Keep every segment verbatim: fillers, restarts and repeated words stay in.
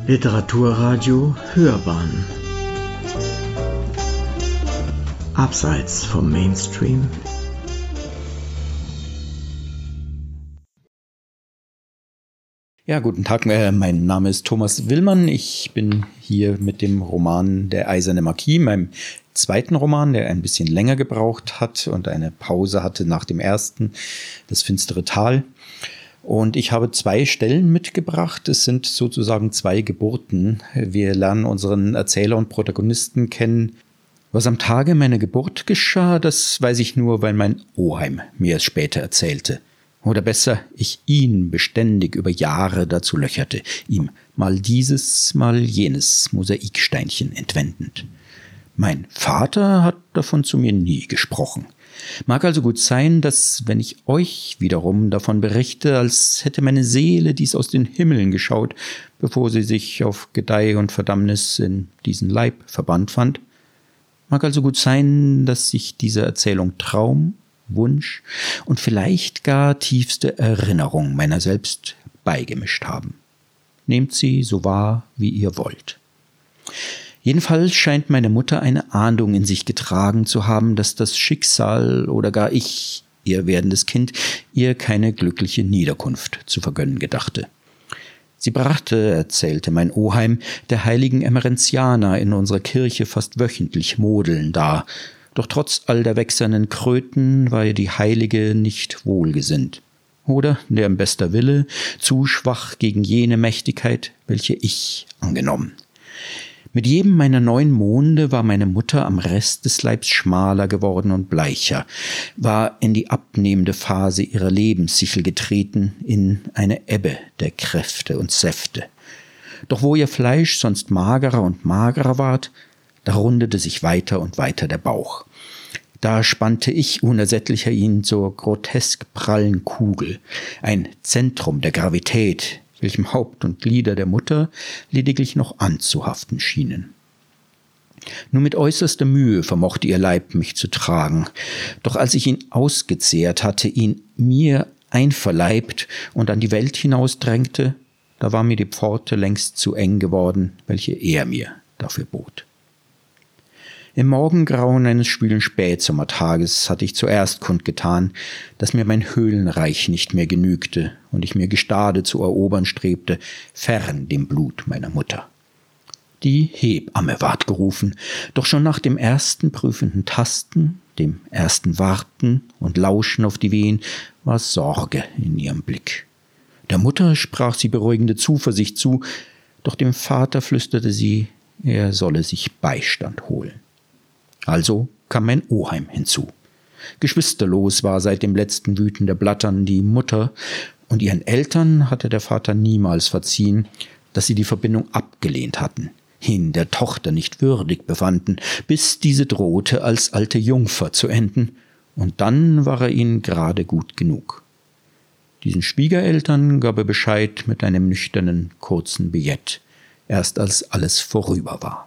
Literaturradio Hörbahn Abseits vom Mainstream. Ja, guten Tag, äh, mein Name ist Thomas Willmann. Ich bin hier mit dem Roman Der eiserne Marquis, meinem zweiten Roman, der ein bisschen länger gebraucht hat und eine Pause hatte nach dem ersten, Das finstere Tal. Und ich habe zwei Stellen mitgebracht. Es sind sozusagen zwei Geburten. Wir lernen unseren Erzähler und Protagonisten kennen. Was am Tage meiner Geburt geschah, das weiß ich nur, weil mein Oheim mir es später erzählte. Oder besser, ich ihn beständig über Jahre dazu löcherte, ihm mal dieses, mal jenes Mosaiksteinchen entwendend. Mein Vater hat davon zu mir nie gesprochen. Mag also gut sein, dass, wenn ich euch wiederum davon berichte, als hätte meine Seele dies aus den Himmeln geschaut, bevor sie sich auf Gedeih und Verdammnis in diesen Leib verbannt fand, mag also gut sein, dass sich diese Erzählung Traum, Wunsch und vielleicht gar tiefste Erinnerung meiner selbst beigemischt haben. Nehmt sie so wahr, wie ihr wollt. Jedenfalls scheint meine Mutter eine Ahndung in sich getragen zu haben, dass das Schicksal oder gar ich, ihr werdendes Kind, ihr keine glückliche Niederkunft zu vergönnen gedachte. Sie brachte, erzählte mein Oheim, der heiligen Emerentianer in unserer Kirche fast wöchentlich Modeln dar, doch trotz all der wächsernen Kröten war ihr die Heilige nicht wohlgesinnt. Oder, deren bester Wille, zu schwach gegen jene Mächtigkeit, welche ich angenommen. Mit jedem meiner neun Monde war meine Mutter am Rest des Leibs schmaler geworden und bleicher, war in die abnehmende Phase ihrer Lebenssichel getreten, in eine Ebbe der Kräfte und Säfte. Doch wo ihr Fleisch sonst magerer und magerer ward, da rundete sich weiter und weiter der Bauch. Da spannte ich unersättlicher ihn zur grotesk prallen Kugel, ein Zentrum der Gravität, welchem Haupt und Glieder der Mutter lediglich noch anzuhaften schienen. Nur mit äußerster Mühe vermochte ihr Leib, mich zu tragen. Doch als ich ihn ausgezehrt hatte, ihn mir einverleibt und an die Welt hinausdrängte, da war mir die Pforte längst zu eng geworden, welche er mir dafür bot. Im Morgengrauen eines schwülen Spätsommertages hatte ich zuerst kundgetan, dass mir mein Höhlenreich nicht mehr genügte und ich mir Gestade zu erobern strebte, fern dem Blut meiner Mutter. Die Hebamme ward gerufen, doch schon nach dem ersten prüfenden Tasten, dem ersten Warten und Lauschen auf die Wehen, war Sorge in ihrem Blick. Der Mutter sprach sie beruhigende Zuversicht zu, doch dem Vater flüsterte sie, er solle sich Beistand holen. Also kam mein Oheim hinzu. Geschwisterlos war seit dem letzten Wüten der Blattern die Mutter, und ihren Eltern hatte der Vater niemals verziehen, dass sie die Verbindung abgelehnt hatten, ihn der Tochter nicht würdig befanden, bis diese drohte, als alte Jungfer zu enden, und dann war er ihnen gerade gut genug. Diesen Schwiegereltern gab er Bescheid mit einem nüchternen, kurzen Billett, erst als alles vorüber war.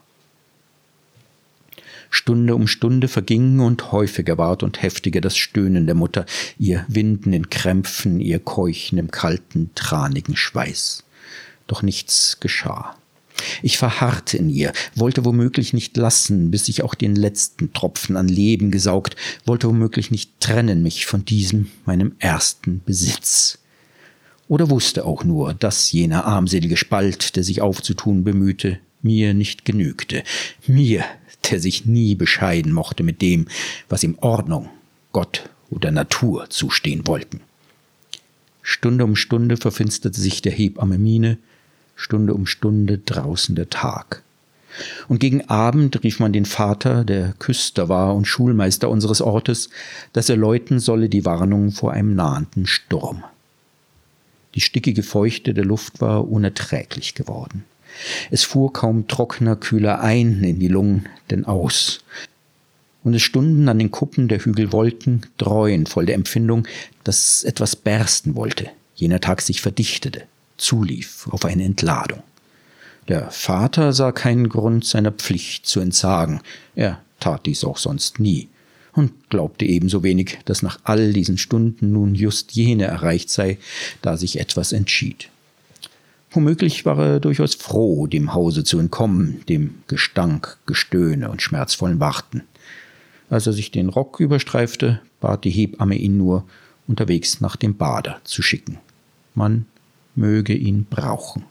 Stunde um Stunde verging und häufiger ward und heftiger das Stöhnen der Mutter, ihr Winden in Krämpfen, ihr Keuchen im kalten, tranigen Schweiß. Doch nichts geschah. Ich verharrte in ihr, wollte womöglich nicht lassen, bis ich auch den letzten Tropfen an Leben gesaugt, wollte womöglich nicht trennen mich von diesem, meinem ersten Besitz. Oder wusste auch nur, dass jener armselige Spalt, der sich aufzutun bemühte, mir nicht genügte, mir, der sich nie bescheiden mochte mit dem, was ihm Ordnung, Gott oder Natur zustehen wollten. Stunde um Stunde verfinsterte sich der Hebamme Miene, Stunde um Stunde draußen der Tag. Und gegen Abend rief man den Vater, der Küster war und Schulmeister unseres Ortes, dass er läuten solle die Warnung vor einem nahenden Sturm. Die stickige Feuchte der Luft war unerträglich geworden. Es fuhr kaum trockener, kühler ein in die Lungen, denn aus. Und es stunden an den Kuppen der Hügel Wolken, dräuen voll der Empfindung, dass etwas bersten wollte, jener Tag sich verdichtete, zulief auf eine Entladung. Der Vater sah keinen Grund, seiner Pflicht zu entsagen. Er tat dies auch sonst nie und glaubte ebenso wenig, dass nach all diesen Stunden nun just jene erreicht sei, da sich etwas entschied. Womöglich war er durchaus froh, dem Hause zu entkommen, dem Gestank, Gestöhne und schmerzvollen Warten. Als er sich den Rock überstreifte, bat die Hebamme ihn nur, unterwegs nach dem Bader zu schicken. Man möge ihn brauchen.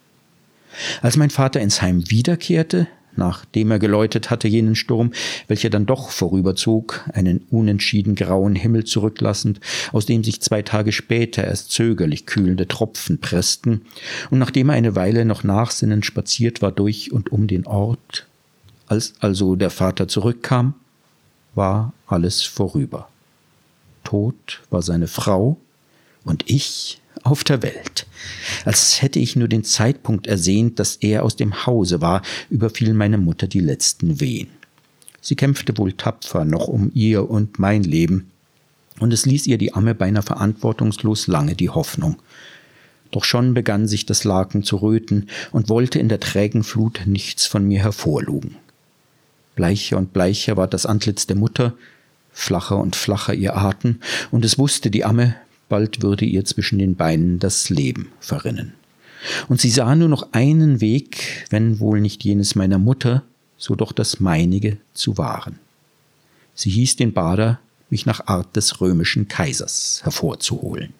Als mein Vater ins Heim wiederkehrte, nachdem er geläutet hatte jenen Sturm, welcher dann doch vorüberzog, einen unentschieden grauen Himmel zurücklassend, aus dem sich zwei Tage später erst zögerlich kühlende Tropfen pressten, und nachdem er eine Weile noch nachsinnend spaziert war durch und um den Ort, als also der Vater zurückkam, war alles vorüber. Tot war seine Frau und ich auf der Welt. Als hätte ich nur den Zeitpunkt ersehnt, dass er aus dem Hause war, überfiel meine Mutter die letzten Wehen. Sie kämpfte wohl tapfer noch um ihr und mein Leben, und es ließ ihr die Amme beinahe verantwortungslos lange die Hoffnung. Doch schon begann sich das Laken zu röten und wollte in der trägen Flut nichts von mir hervorlugen. Bleicher und bleicher war das Antlitz der Mutter, flacher und flacher ihr Atem, und es wusste die Amme, bald würde ihr zwischen den Beinen das Leben verrinnen. Und sie sah nur noch einen Weg, wenn wohl nicht jenes meiner Mutter, so doch das meinige zu wahren. Sie hieß den Bader, mich nach Art des römischen Kaisers hervorzuholen.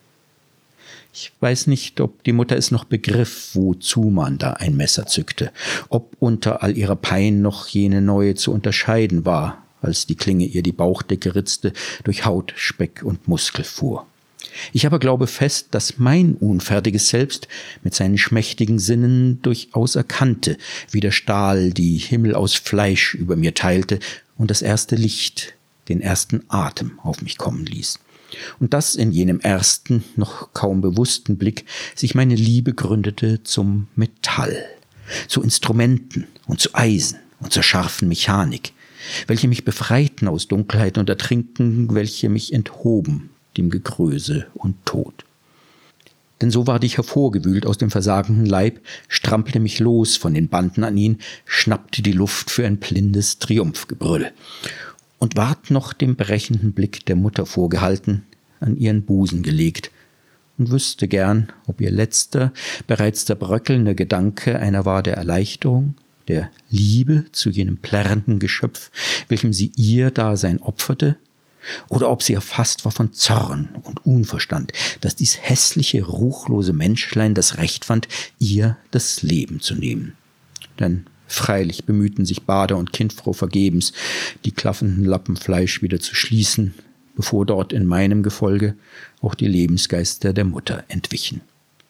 Ich weiß nicht, ob die Mutter es noch begriff, wozu man da ein Messer zückte, ob unter all ihrer Pein noch jene neue zu unterscheiden war, als die Klinge ihr die Bauchdecke ritzte, durch Haut, Speck und Muskel fuhr. Ich aber glaube fest, dass mein unfertiges Selbst mit seinen schmächtigen Sinnen durchaus erkannte, wie der Stahl die Himmel aus Fleisch über mir teilte und das erste Licht, den ersten Atem auf mich kommen ließ. Und dass in jenem ersten, noch kaum bewussten Blick sich meine Liebe gründete zum Metall, zu Instrumenten und zu Eisen und zur scharfen Mechanik, welche mich befreiten aus Dunkelheit und Ertrinken, welche mich enthoben dem Gegröse und Tod. Denn so ward ich hervorgewühlt aus dem versagenden Leib, strampelte mich los von den Banden an ihn, schnappte die Luft für ein blindes Triumphgebrüll und ward noch dem brechenden Blick der Mutter vorgehalten, an ihren Busen gelegt, und wüsste gern, ob ihr letzter, bereits der bröckelnde Gedanke einer war der Erleichterung, der Liebe zu jenem plärrenden Geschöpf, welchem sie ihr Dasein opferte, oder ob sie erfasst war von Zorn und Unverstand, dass dies hässliche, ruchlose Menschlein das Recht fand, ihr das Leben zu nehmen. Denn freilich bemühten sich Bader und Kindfrau vergebens, die klaffenden Lappen Fleisch wieder zu schließen, bevor dort in meinem Gefolge auch die Lebensgeister der Mutter entwichen.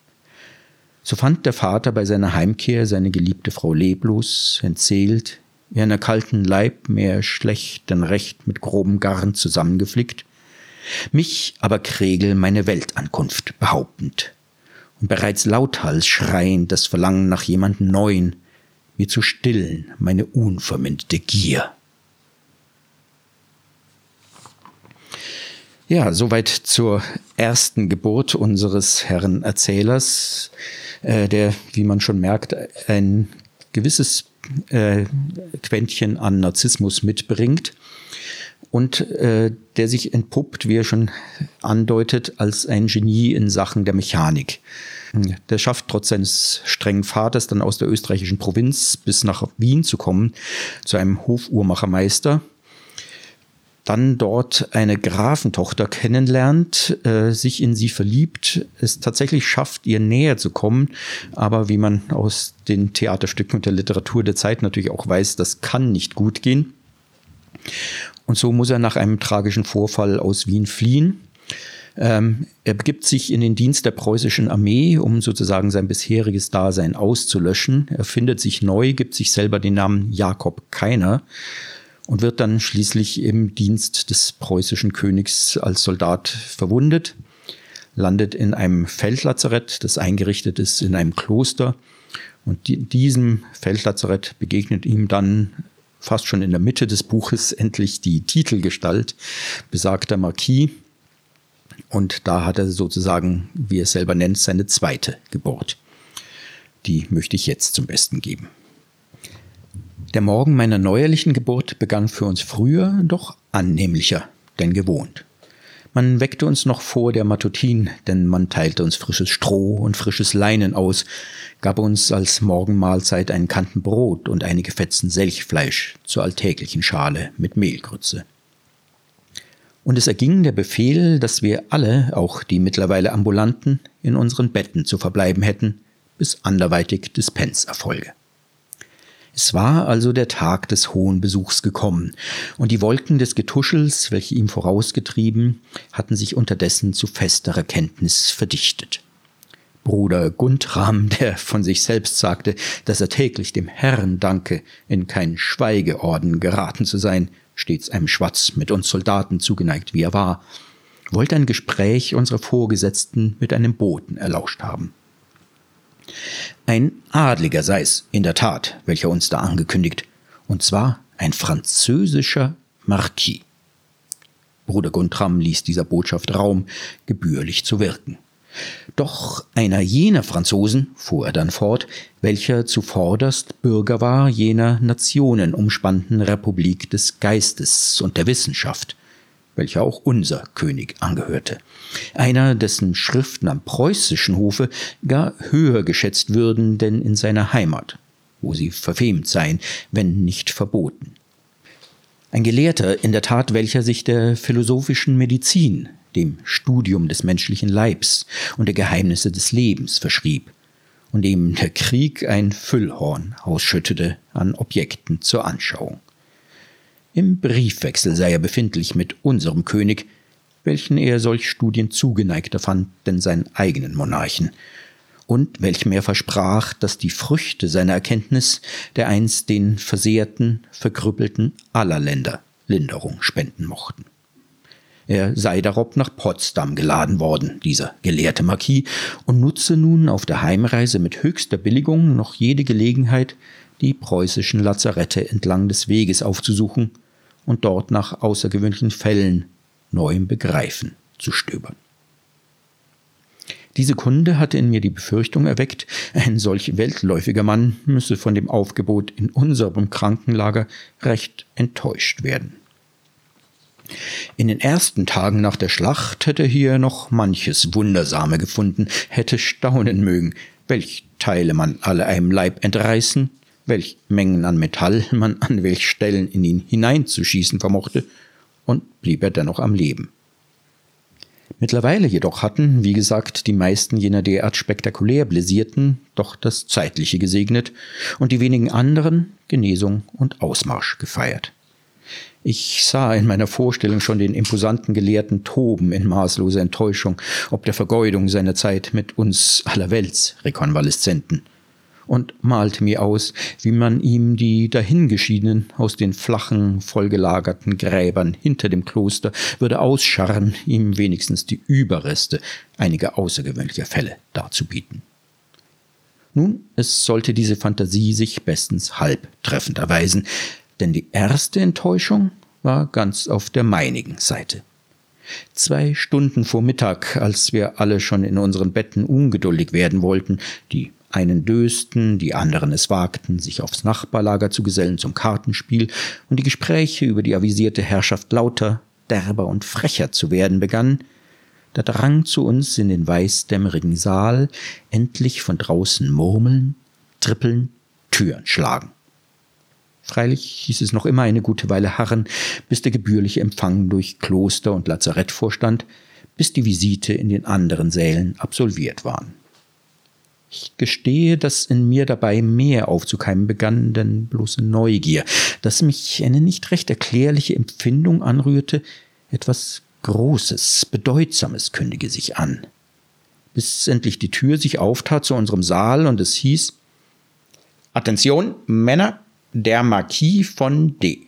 So fand der Vater bei seiner Heimkehr seine geliebte Frau leblos, entseelt, wie einer kalten Leib, mehr schlecht denn recht mit grobem Garn zusammengeflickt, mich aber Kregel meine Weltankunft behauptend und bereits lauthals schreiend das Verlangen nach jemandem Neuen, mir zu stillen meine unverminderte Gier. Ja, soweit zur ersten Geburt unseres Herrn Erzählers, äh, der, wie man schon merkt, ein gewisses äh, Quäntchen an Narzissmus mitbringt und äh, der sich entpuppt, wie er schon andeutet, als ein Genie in Sachen der Mechanik. Der schafft trotz seines strengen Vaters dann aus der österreichischen Provinz bis nach Wien zu kommen, zu einem Hofuhrmachermeister, dann dort eine Grafentochter kennenlernt, äh, sich in sie verliebt, es tatsächlich schafft, ihr näher zu kommen, aber wie man aus den Theaterstücken und der Literatur der Zeit natürlich auch weiß, das kann nicht gut gehen. Und so muss er nach einem tragischen Vorfall aus Wien fliehen. Ähm, er begibt sich in den Dienst der preußischen Armee, um sozusagen sein bisheriges Dasein auszulöschen. Er findet sich neu, gibt sich selber den Namen Jakob Keiner und wird dann schließlich im Dienst des preußischen Königs als Soldat verwundet, landet in einem Feldlazarett, das eingerichtet ist in einem Kloster. Und die, diesem Feldlazarett begegnet ihm dann fast schon in der Mitte des Buches endlich die Titelgestalt, besagter Marquis. Und da hat er sozusagen, wie er es selber nennt, seine zweite Geburt. Die möchte ich jetzt zum Besten geben. Der Morgen meiner neuerlichen Geburt begann für uns früher, doch annehmlicher denn gewohnt. Man weckte uns noch vor der Matutin, denn man teilte uns frisches Stroh und frisches Leinen aus, gab uns als Morgenmahlzeit einen Kanten Brot und einige Fetzen Selchfleisch zur alltäglichen Schale mit Mehlgrütze. Und es erging der Befehl, dass wir alle, auch die mittlerweile Ambulanten, in unseren Betten zu verbleiben hätten, bis anderweitig Dispens erfolge. Es war also der Tag des hohen Besuchs gekommen, und die Wolken des Getuschels, welche ihm vorausgetrieben, hatten sich unterdessen zu festerer Kenntnis verdichtet. Bruder Guntram, der von sich selbst sagte, dass er täglich dem Herrn danke, in keinen Schweigeorden geraten zu sein, stets einem Schwatz mit uns Soldaten zugeneigt wie er war, wollte ein Gespräch unserer Vorgesetzten mit einem Boten erlauscht haben. Ein Adliger sei's, in der Tat, welcher uns da angekündigt, und zwar ein französischer Marquis. Bruder Guntram ließ dieser Botschaft Raum, gebührlich zu wirken. Doch einer jener Franzosen, fuhr er dann fort, welcher zuvorderst Bürger war jener nationenumspannten Republik des Geistes und der Wissenschaft, welcher auch unser König angehörte. Einer, dessen Schriften am preußischen Hofe gar höher geschätzt würden denn in seiner Heimat, wo sie verfemt seien, wenn nicht verboten. Ein Gelehrter, in der Tat, welcher sich der philosophischen Medizin, dem Studium des menschlichen Leibs und der Geheimnisse des Lebens verschrieb und dem der Krieg ein Füllhorn ausschüttete an Objekten zur Anschauung. Im Briefwechsel sei er befindlich mit unserem König, welchen er solch Studien zugeneigter fand denn seinen eigenen Monarchen, und welchem er versprach, dass die Früchte seiner Erkenntnis dereinst den Versehrten, Verkrüppelten aller Länder Linderung spenden mochten. Er sei darob nach Potsdam geladen worden, dieser gelehrte Marquis, und nutze nun auf der Heimreise mit höchster Billigung noch jede Gelegenheit, die preußischen Lazarette entlang des Weges aufzusuchen und dort nach außergewöhnlichen Fällen, neuem Begreifen zu stöbern. Diese Kunde hatte in mir die Befürchtung erweckt, ein solch weltläufiger Mann müsse von dem Aufgebot in unserem Krankenlager recht enttäuscht werden. In den ersten Tagen nach der Schlacht hätte er hier noch manches Wundersame gefunden, hätte staunen mögen, welch Teile man alle einem Leib entreißen, welch Mengen an Metall man an welch Stellen in ihn hineinzuschießen vermochte, und blieb er dennoch am Leben. Mittlerweile jedoch hatten, wie gesagt, die meisten jener derart spektakulär Blessierten doch das Zeitliche gesegnet und die wenigen anderen Genesung und Ausmarsch gefeiert. Ich sah in meiner Vorstellung schon den imposanten Gelehrten toben in maßloser Enttäuschung ob der Vergeudung seiner Zeit mit uns allerwelts Rekonvaleszenten und malte mir aus, wie man ihm die Dahingeschiedenen aus den flachen, vollgelagerten Gräbern hinter dem Kloster würde ausscharren, ihm wenigstens die Überreste einiger außergewöhnlicher Fälle darzubieten. Nun, es sollte diese Fantasie sich bestens halb treffend erweisen, denn die erste Enttäuschung war ganz auf der meinigen Seite. Zwei Stunden vor Mittag, als wir alle schon in unseren Betten ungeduldig werden wollten, die einen dösten, die anderen es wagten, sich aufs Nachbarlager zu gesellen zum Kartenspiel, und die Gespräche über die avisierte Herrschaft lauter, derber und frecher zu werden begannen, da drang zu uns in den weißdämmerigen Saal endlich von draußen Murmeln, Trippeln, Türen schlagen. Freilich hieß es noch immer eine gute Weile harren, bis der gebührliche Empfang durch Kloster und Lazarett vorstand, bis die Visite in den anderen Sälen absolviert waren. Ich gestehe, dass in mir dabei mehr aufzukeimen begann, denn bloße Neugier, dass mich eine nicht recht erklärliche Empfindung anrührte, etwas Großes, Bedeutsames kündige sich an. Bis endlich die Tür sich auftat zu unserem Saal und es hieß: »Attention, Männer, der Marquis von D.«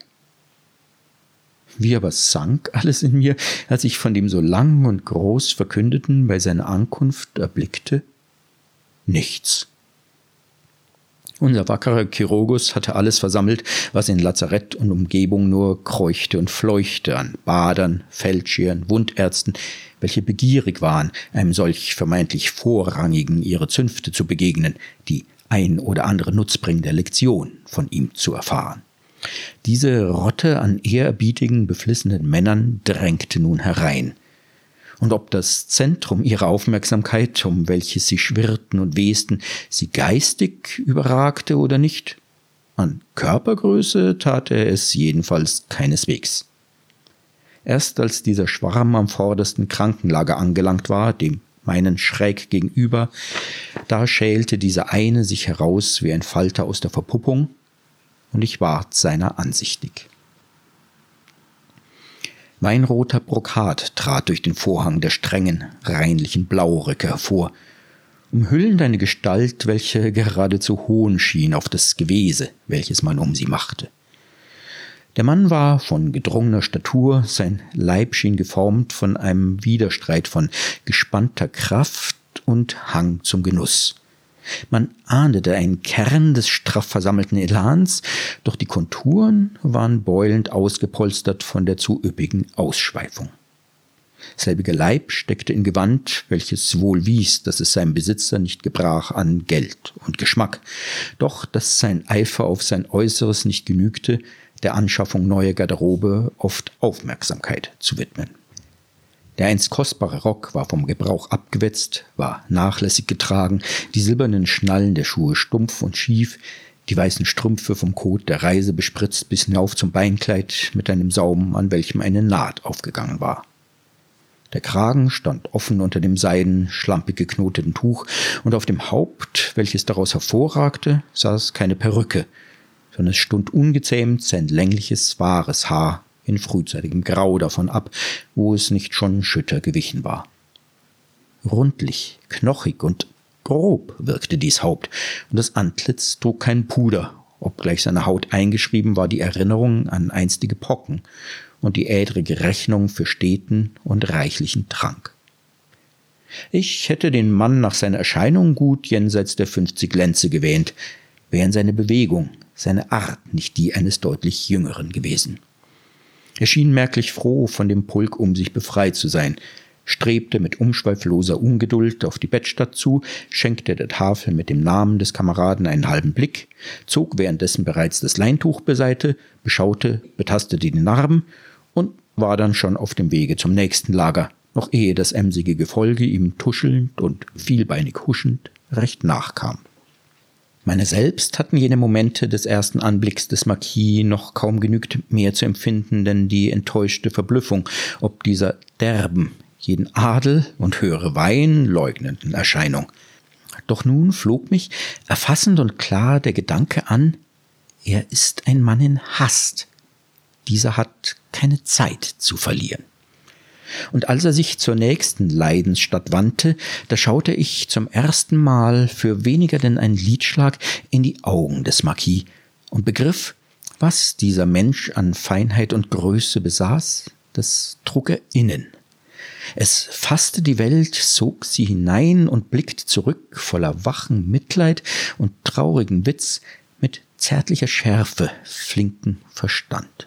Wie aber sank alles in mir, als ich von dem so lang und groß Verkündeten bei seiner Ankunft erblickte? Nichts. Unser wackerer Chirurgus hatte alles versammelt, was in Lazarett und Umgebung nur kreuchte und fleuchte an Badern, Feldscheren, Wundärzten, welche begierig waren, einem solch vermeintlich Vorrangigen ihre Zünfte zu begegnen, die ein oder andere nutzbringende Lektion von ihm zu erfahren. Diese Rotte an ehrerbietigen, beflissenen Männern drängte nun herein, und ob das Zentrum ihrer Aufmerksamkeit, um welches sie schwirrten und westen, sie geistig überragte oder nicht. An Körpergröße tat er es jedenfalls keineswegs. Erst als dieser Schwarm am vordersten Krankenlager angelangt war, dem meinen schräg gegenüber, da schälte dieser eine sich heraus wie ein Falter aus der Verpuppung, und ich ward seiner ansichtig. Weinroter Brokat trat durch den Vorhang der strengen, reinlichen Blauröcke hervor, umhüllend eine Gestalt, welche geradezu hohn schien auf das Gewese, welches man um sie machte. Der Mann war von gedrungener Statur, sein Leib schien geformt von einem Widerstreit von gespannter Kraft und Hang zum Genuss. Man ahndete einen Kern des straff versammelten Elans, doch die Konturen waren beulend ausgepolstert von der zu üppigen Ausschweifung. Selbiger Leib steckte in Gewand, welches wohl wies, dass es seinem Besitzer nicht gebrach an Geld und Geschmack, doch dass sein Eifer auf sein Äußeres nicht genügte, der Anschaffung neuer Garderobe oft Aufmerksamkeit zu widmen. Der einst kostbare Rock war vom Gebrauch abgewetzt, war nachlässig getragen, die silbernen Schnallen der Schuhe stumpf und schief, die weißen Strümpfe vom Kot der Reise bespritzt bis hinauf zum Beinkleid mit einem Saum, an welchem eine Naht aufgegangen war. Der Kragen stand offen unter dem seiden, schlampig geknoteten Tuch, und auf dem Haupt, welches daraus hervorragte, saß keine Perücke, sondern es stund ungezähmt sein längliches, wahres Haar in frühzeitigem Grau davon ab, wo es nicht schon schütter gewichen war. Rundlich, knochig und grob wirkte dies Haupt, und das Antlitz trug kein Puder, obgleich seine Haut eingeschrieben war die Erinnerung an einstige Pocken und die ädrige Rechnung für steten und reichlichen Trank. Ich hätte den Mann nach seiner Erscheinung gut jenseits der fünfzig Lenze gewähnt, wären seine Bewegung, seine Art nicht die eines deutlich Jüngeren gewesen. Er schien merklich froh, von dem Pulk um sich befreit zu sein, strebte mit umschweifloser Ungeduld auf die Bettstatt zu, schenkte der Tafel mit dem Namen des Kameraden einen halben Blick, zog währenddessen bereits das Leintuch beiseite, beschaute, betastete die Narben und war dann schon auf dem Wege zum nächsten Lager, noch ehe das emsige Gefolge ihm tuschelnd und vielbeinig huschend recht nachkam. Meine selbst hatten jene Momente des ersten Anblicks des Marquis noch kaum genügt, mehr zu empfinden, denn die enttäuschte Verblüffung, ob dieser derben, jeden Adel und höhere Wein leugnenden Erscheinung. Doch nun flog mich erfassend und klar der Gedanke an, er ist ein Mann in Hast. Dieser hat keine Zeit zu verlieren. Und als er sich zur nächsten Leidensstadt wandte, da schaute ich zum ersten Mal für weniger denn einen Liedschlag in die Augen des Marquis und begriff, was dieser Mensch an Feinheit und Größe besaß, das trug er innen. Es fasste die Welt, sog sie hinein und blickte zurück voller wachen Mitleid und traurigen Witz mit zärtlicher Schärfe, flinken Verstand.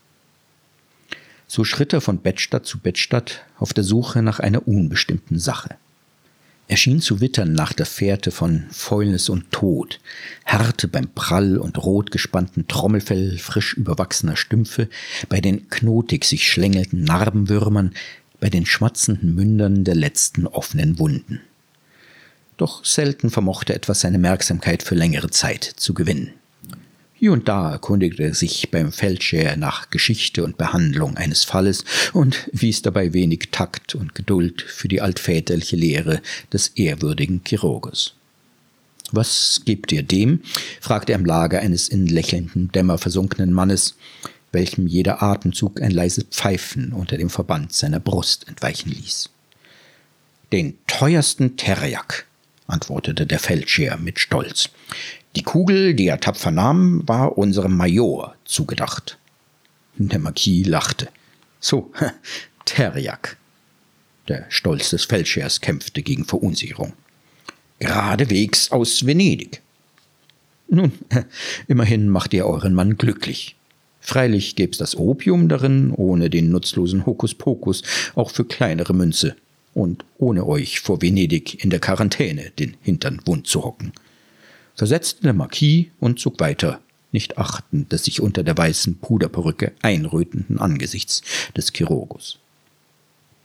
So schritt er von Bettstatt zu Bettstatt auf der Suche nach einer unbestimmten Sache. Er schien zu wittern nach der Fährte von Fäulnis und Tod, Härte beim Prall und rot gespannten Trommelfell frisch überwachsener Stümpfe, bei den knotig sich schlängelnden Narbenwürmern, bei den schmatzenden Mündern der letzten offenen Wunden. Doch selten vermochte etwas seine Merksamkeit für längere Zeit zu gewinnen. Hier und da erkundigte er sich beim Feldscheer nach Geschichte und Behandlung eines Falles und wies dabei wenig Takt und Geduld für die altväterliche Lehre des ehrwürdigen Chirurgus. »Was gebt ihr dem?« fragte er im Lager eines in lächelndem Dämmer versunkenen Mannes, welchem jeder Atemzug ein leises Pfeifen unter dem Verband seiner Brust entweichen ließ. »Den teuersten Teriak«, antwortete der Feldscheer mit Stolz. »Die Kugel, die er tapfer nahm, war unserem Major zugedacht.« Der Marquis lachte. »So, Teriak.« Der Stolz des Feldscheers kämpfte gegen Verunsicherung. »Geradewegs aus Venedig.« »Nun, immerhin macht ihr euren Mann glücklich. Freilich gäb's das Opium darin, ohne den nutzlosen Hokuspokus, auch für kleinere Münze und ohne euch vor Venedig in der Quarantäne den Hintern wund zu hocken«, versetzte der Marquis und zog weiter, nicht achtend des sich unter der weißen Puderperücke einrötenden Angesichts des Chirurgus.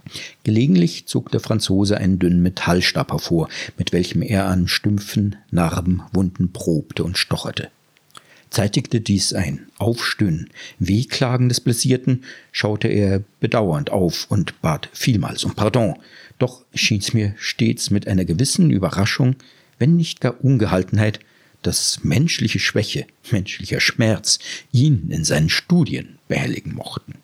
Gelegentlich zog der Franzose einen dünnen Metallstab hervor, mit welchem er an Stümpfen, Narben, Wunden probte und stocherte. Zeitigte dies ein Aufstöhnen, Wehklagen des Blessierten, schaute er bedauernd auf und bat vielmals um Pardon. Doch schien's mir stets mit einer gewissen Überraschung, wenn nicht gar Ungehaltenheit, dass menschliche Schwäche, menschlicher Schmerz ihn in seinen Studien behelligen mochten.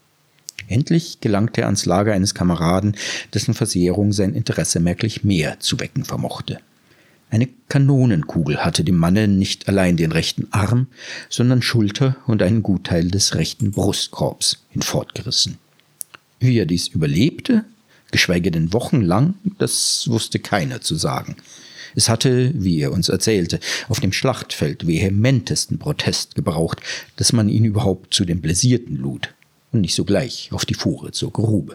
Endlich gelangte er ans Lager eines Kameraden, dessen Versehrung sein Interesse merklich mehr zu wecken vermochte. Eine Kanonenkugel hatte dem Manne nicht allein den rechten Arm, sondern Schulter und einen Gutteil des rechten Brustkorbs hinfortgerissen. Wie er dies überlebte, geschweige denn wochenlang, das wusste keiner zu sagen. Es hatte, wie er uns erzählte, auf dem Schlachtfeld vehementesten Protest gebraucht, dass man ihn überhaupt zu den Blessierten lud und nicht sogleich auf die Fuhre zur Grube.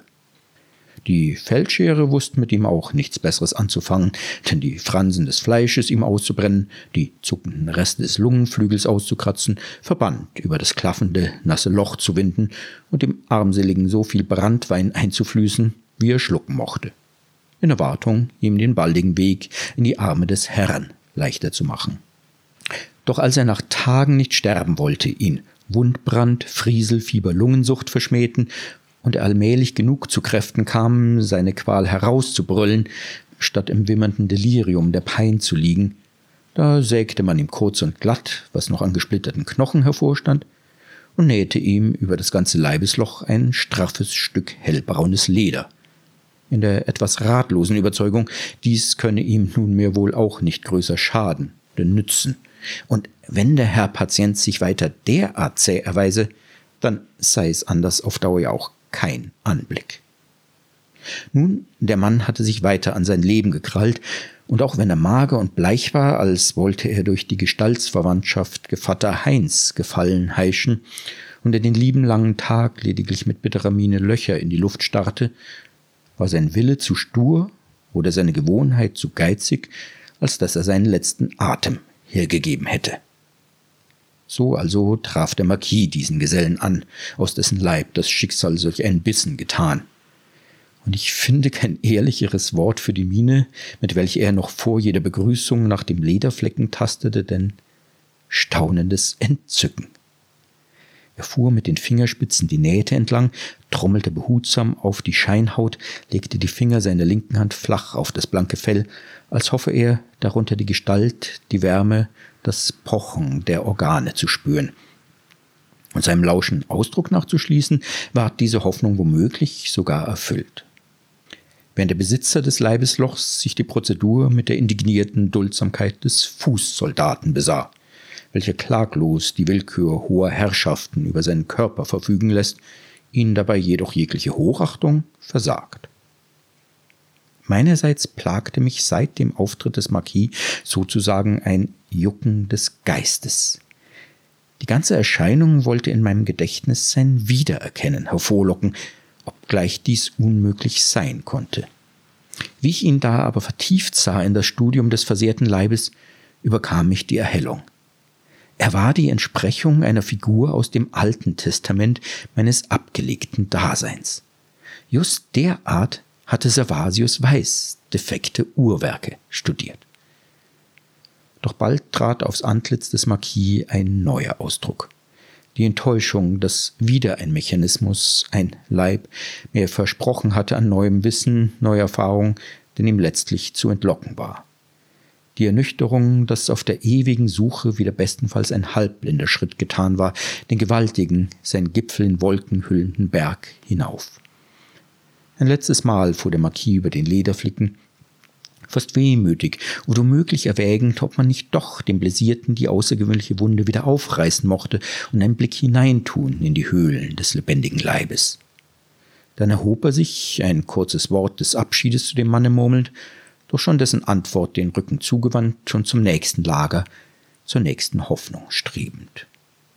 Die Feldschere wusste mit ihm auch nichts Besseres anzufangen, denn die Fransen des Fleisches ihm auszubrennen, die zuckenden Reste des Lungenflügels auszukratzen, Verband über das klaffende, nasse Loch zu winden und dem Armseligen so viel Branntwein einzufließen, wie er schlucken mochte, in Erwartung, ihm den baldigen Weg in die Arme des Herrn leichter zu machen. Doch als er nach Tagen nicht sterben wollte, ihn Wundbrand, Frieselfieber, Lungensucht verschmähten und er allmählich genug zu Kräften kam, seine Qual herauszubrüllen, statt im wimmernden Delirium der Pein zu liegen, da sägte man ihm kurz und glatt, was noch an gesplitterten Knochen hervorstand, und nähte ihm über das ganze Leibesloch ein straffes Stück hellbraunes Leder, in der etwas ratlosen Überzeugung, dies könne ihm nunmehr wohl auch nicht größer schaden denn nützen. Und wenn der Herr Patient sich weiter derart zäh erweise, dann sei es anders auf Dauer ja auch kein Anblick. Nun, der Mann hatte sich weiter an sein Leben gekrallt, und auch wenn er mager und bleich war, als wollte er durch die Gestaltsverwandtschaft Gevatter Heinz gefallen heischen und er den lieben langen Tag lediglich mit bitterer Miene Löcher in die Luft starrte, war sein Wille zu stur oder seine Gewohnheit zu geizig, als dass er seinen letzten Atem hergegeben hätte. So also traf der Marquis diesen Gesellen an, aus dessen Leib das Schicksal solch einen Bissen getan. Und ich finde kein ehrlicheres Wort für die Miene, mit welcher er noch vor jeder Begrüßung nach dem Lederflecken tastete, denn staunendes Entzücken. Er fuhr mit den Fingerspitzen die Nähte entlang, trommelte behutsam auf die Scheinhaut, legte die Finger seiner linken Hand flach auf das blanke Fell, als hoffe er, darunter die Gestalt, die Wärme, das Pochen der Organe zu spüren. Und seinem lauschen Ausdruck nachzuschließen, ward diese Hoffnung womöglich sogar erfüllt. Während der Besitzer des Leibeslochs sich die Prozedur mit der indignierten Duldsamkeit des Fußsoldaten besah, welcher klaglos die Willkür hoher Herrschaften über seinen Körper verfügen lässt, ihnen dabei jedoch jegliche Hochachtung versagt. Meinerseits plagte mich seit dem Auftritt des Marquis sozusagen ein Jucken des Geistes. Die ganze Erscheinung wollte in meinem Gedächtnis sein Wiedererkennen hervorlocken, obgleich dies unmöglich sein konnte. Wie ich ihn da aber vertieft sah in das Studium des versehrten Leibes, überkam mich die Erhellung. Er war die Entsprechung einer Figur aus dem Alten Testament meines abgelegten Daseins. Just derart hatte Servasius Weiß defekte Uhrwerke studiert. Doch bald trat aufs Antlitz des Marquis ein neuer Ausdruck. Die Enttäuschung, dass wieder ein Mechanismus, ein Leib, mir versprochen hatte an neuem Wissen, neuer Erfahrung, denn ihm letztlich zu entlocken war. Die Ernüchterung, dass auf der ewigen Suche wieder bestenfalls ein halbblinder Schritt getan war, den gewaltigen, sein Gipfel in Wolken hüllenden Berg hinauf. Ein letztes Mal fuhr der Marquis über den Lederflicken, fast wehmütig oder womöglich erwägend, ob man nicht doch dem Blessierten die außergewöhnliche Wunde wieder aufreißen mochte und einen Blick hineintun in die Höhlen des lebendigen Leibes. Dann erhob er sich, ein kurzes Wort des Abschiedes zu dem Manne murmelnd, doch schon dessen Antwort den Rücken zugewandt und zum nächsten Lager, zur nächsten Hoffnung strebend.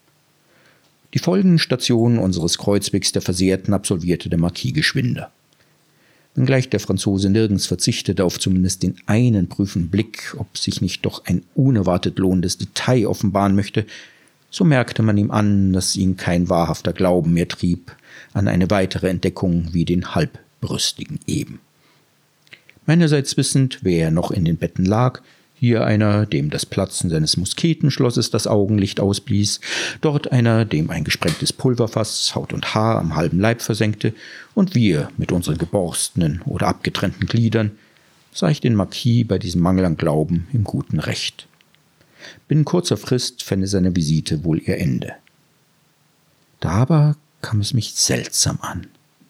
Die folgenden Stationen unseres Kreuzwegs der Versehrten absolvierte der Marquis geschwinder. Wenngleich der Franzose nirgends verzichtete auf zumindest den einen prüfenden Blick, ob sich nicht doch ein unerwartet lohnendes Detail offenbaren möchte, so merkte man ihm an, dass ihn kein wahrhafter Glauben mehr trieb an eine weitere Entdeckung wie den halb Brüstigen eben. Meinerseits wissend, wer noch in den Betten lag, hier einer, dem das Platzen seines Musketenschlosses das Augenlicht ausblies, dort einer, dem ein gesprengtes Pulverfass Haut und Haar am halben Leib versenkte, und wir mit unseren geborstenen oder abgetrennten Gliedern, sah ich den Marquis bei diesem Mangel an Glauben im guten Recht. Binnen kurzer Frist fände seine Visite wohl ihr Ende. Da aber kam es mich seltsam an.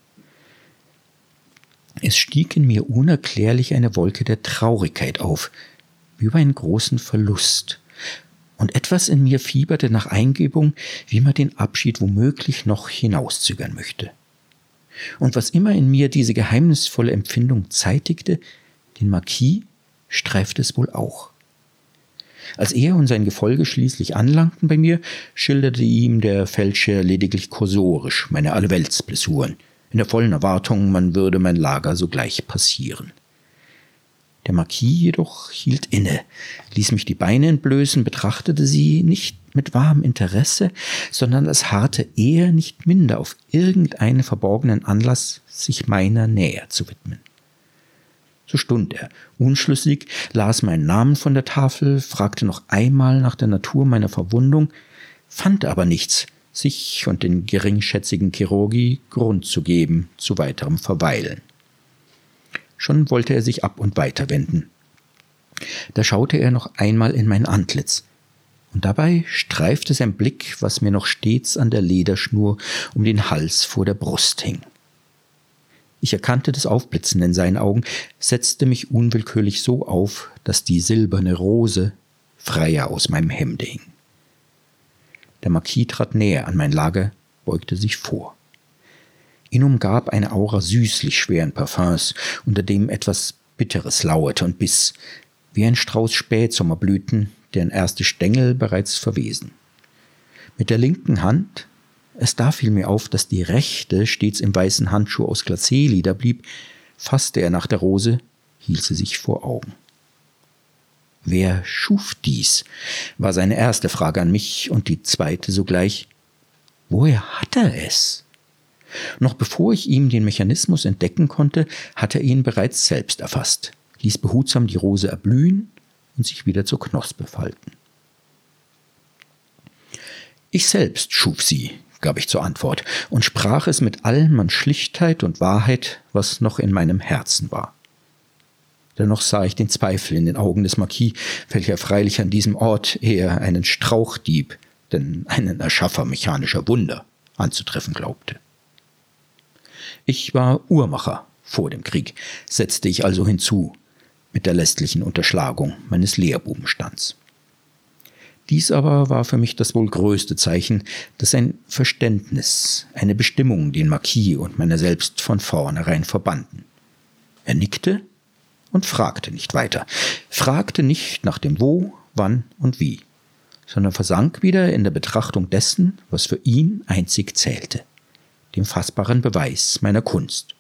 Es stieg in mir unerklärlich eine Wolke der Traurigkeit auf, wie über einen großen Verlust, und etwas in mir fieberte nach Eingebung, wie man den Abschied womöglich noch hinauszögern möchte. Und was immer in mir diese geheimnisvolle Empfindung zeitigte, den Marquis streifte es wohl auch. Als er und sein Gefolge schließlich anlangten bei mir, schilderte ihm der Feldherr lediglich kursorisch meine Allerweltsblessuren, in der vollen Erwartung, man würde mein Lager sogleich passieren. Der Marquis jedoch hielt inne, ließ mich die Beine entblößen, betrachtete sie nicht mit wahrem Interesse, sondern als harrte er nicht minder auf irgendeinen verborgenen Anlass, sich meiner näher zu widmen. So stund er, unschlüssig, las meinen Namen von der Tafel, fragte noch einmal nach der Natur meiner Verwundung, fand aber nichts, sich und den geringschätzigen Chirurgi Grund zu geben zu weiterem Verweilen. Schon wollte er sich ab und weiter wenden. Da schaute er noch einmal in mein Antlitz, und dabei streifte sein Blick, was mir noch stets an der Lederschnur um den Hals vor der Brust hing. Ich erkannte das Aufblitzen in seinen Augen, setzte mich unwillkürlich so auf, dass die silberne Rose freier aus meinem Hemde hing. Der Marquis trat näher an mein Lager, beugte sich vor. Ihn umgab eine Aura süßlich schweren Parfüms, unter dem etwas Bitteres lauerte und biss, wie ein Strauß Spätsommerblüten, deren erste Stängel bereits verwesen. Mit der linken Hand, es da fiel mir auf, dass die rechte stets im weißen Handschuh aus Glacéleder blieb, fasste er nach der Rose, hielt sie sich vor Augen. »Wer schuf dies?« war seine erste Frage an mich, und die zweite sogleich, »woher hat er es?« Noch bevor ich ihm den Mechanismus entdecken konnte, hatte er ihn bereits selbst erfasst, ließ behutsam die Rose erblühen und sich wieder zur Knospe falten. »Ich selbst schuf sie«, gab ich zur Antwort, und sprach es mit allem an Schlichtheit und Wahrheit, was noch in meinem Herzen war. Dennoch sah ich den Zweifel in den Augen des Marquis, welcher freilich an diesem Ort eher einen Strauchdieb, denn einen Erschaffer mechanischer Wunder anzutreffen glaubte. Ich war Uhrmacher vor dem Krieg, setzte ich also hinzu, mit der lästlichen Unterschlagung meines Lehrbubenstands. Dies aber war für mich das wohl größte Zeichen, dass ein Verständnis, eine Bestimmung den Marquis und meiner selbst von vornherein verbanden. Er nickte und fragte nicht weiter, fragte nicht nach dem Wo, wann und wie, sondern versank wieder in der Betrachtung dessen, was für ihn einzig zählte, dem fassbaren Beweis meiner Kunst.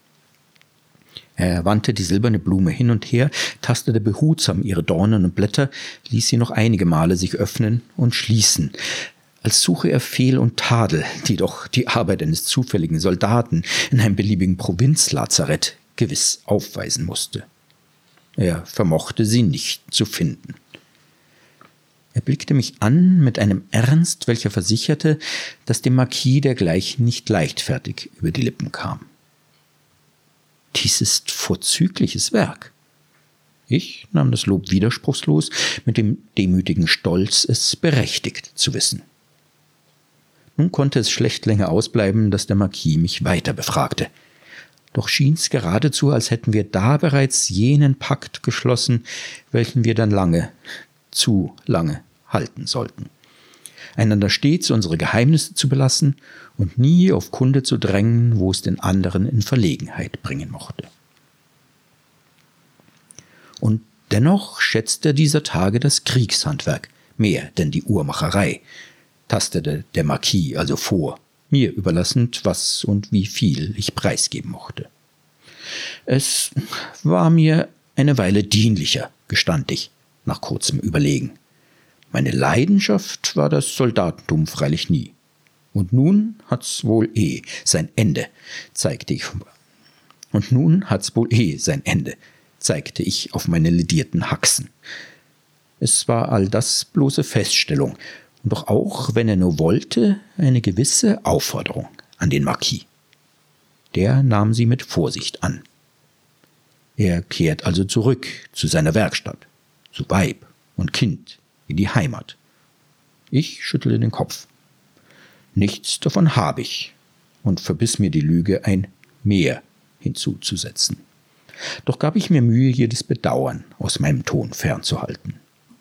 Er wandte die silberne Blume hin und her, tastete behutsam ihre Dornen und Blätter, ließ sie noch einige Male sich öffnen und schließen, als suche er Fehl und Tadel, die doch die Arbeit eines zufälligen Soldaten in einem beliebigen Provinzlazarett gewiss aufweisen musste. Er vermochte sie nicht zu finden. Er blickte mich an mit einem Ernst, welcher versicherte, dass dem Marquis dergleichen nicht leichtfertig über die Lippen kam. »Dies ist vorzügliches Werk.« Ich nahm das Lob widerspruchslos, mit dem demütigen Stolz, es berechtigt zu wissen. Nun konnte es schlecht länger ausbleiben, dass der Marquis mich weiter befragte. Doch schien's geradezu, als hätten wir da bereits jenen Pakt geschlossen, welchen wir dann lange, zu lange halten sollten. Einander stets unsere Geheimnisse zu belassen und nie auf Kunde zu drängen, wo es den anderen in Verlegenheit bringen mochte. Und dennoch schätzte dieser Tage das Kriegshandwerk mehr denn die Uhrmacherei, tastete der Marquis also vor, mir überlassend, was und wie viel ich preisgeben mochte. Es war mir eine Weile dienlicher, gestand ich, nach kurzem Überlegen. Meine Leidenschaft war das Soldatentum freilich nie. Und nun hat's wohl eh sein Ende, zeigte ich Und nun hat's wohl eh sein Ende, zeigte ich auf meine ledierten Haxen. Es war all das bloße Feststellung, und doch auch, wenn er nur wollte, eine gewisse Aufforderung an den Marquis. Der nahm sie mit Vorsicht an. Er kehrt also zurück zu seiner Werkstatt, zu Weib und Kind, in die Heimat. Ich schüttelte den Kopf. Nichts davon habe ich, und verbiss mir die Lüge, ein Mehr hinzuzusetzen. Doch gab ich mir Mühe, jedes Bedauern aus meinem Ton fernzuhalten.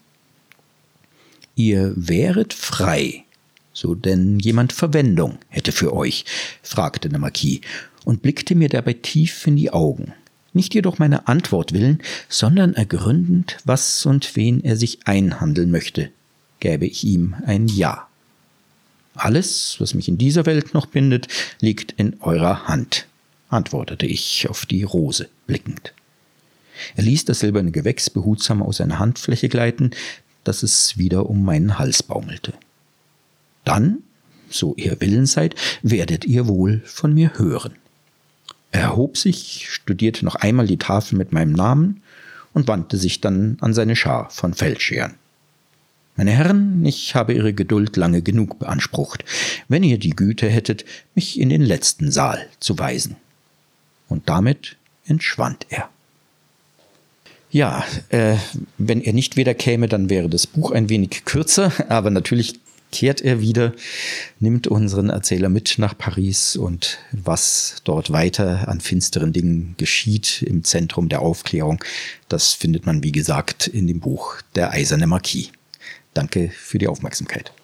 Ihr wäret frei, so denn jemand Verwendung hätte für euch, fragte der Marquis und blickte mir dabei tief in die Augen. Nicht jedoch meiner Antwort willen, sondern ergründend, was und wen er sich einhandeln möchte, gäbe ich ihm ein Ja. Alles, was mich in dieser Welt noch bindet, liegt in eurer Hand, antwortete ich auf die Rose blickend. Er ließ das silberne Gewächs behutsam aus seiner Handfläche gleiten, dass es wieder um meinen Hals baumelte. Dann, so ihr willens seid, werdet ihr wohl von mir hören. Er erhob sich, studierte noch einmal die Tafel mit meinem Namen und wandte sich dann an seine Schar von Feldscheren. Meine Herren, ich habe Ihre Geduld lange genug beansprucht, wenn ihr die Güte hättet, mich in den letzten Saal zu weisen. Und damit entschwand er. Ja, äh, wenn er nicht wiederkäme, dann wäre das Buch ein wenig kürzer, aber natürlich kehrt er wieder, nimmt unseren Erzähler mit nach Paris und was dort weiter an finsteren Dingen geschieht im Zentrum der Aufklärung, das findet man, wie gesagt, in dem Buch Der Eiserne Marquis. Danke für die Aufmerksamkeit.